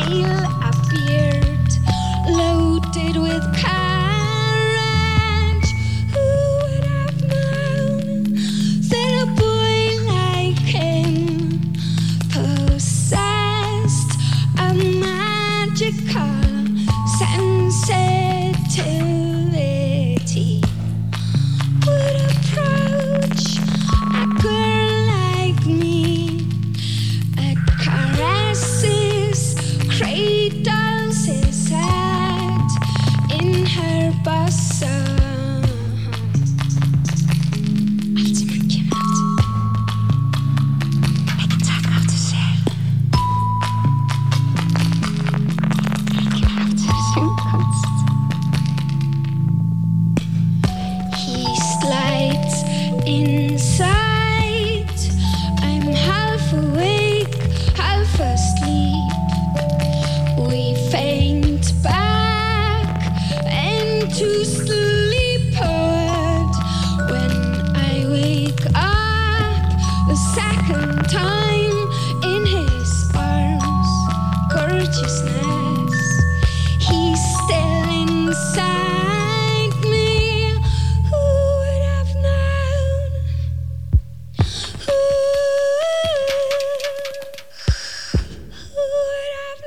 sail appeared, loaded with courage. Who would have known that a boy like him possessed a magical sensitivity? Would approach a girl like me, a caresses, cradles his head in her bosom. Allt sem hann kemur aftur. Ekki taka aftur sér. Kemur aftur söngkonst. He slides inside. I'm half awake, half asleep. We faint back into sleepward. When I wake up the second time in his arms, gorgeousness, he's still inside me. Who would have known? Who would have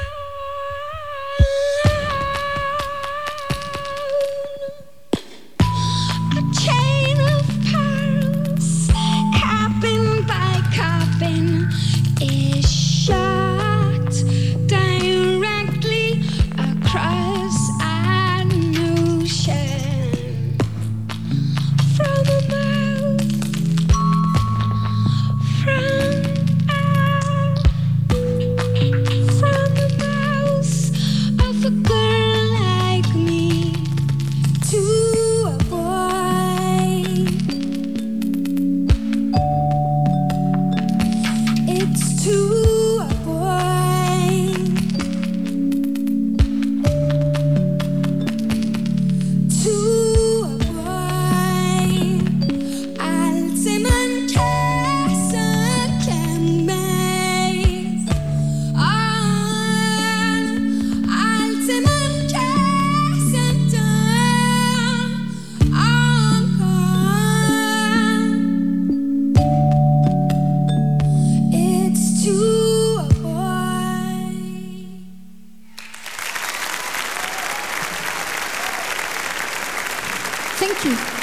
known? A chain of pearls, cabin by cabin, is shot directly across an ocean. From a mouth, from the mouth of a girl like me to a boy. It's to a boy. To a boy. Allt sem hann kessa klemmer. Allt som han kjente ankom. It's to a boy. Thank you.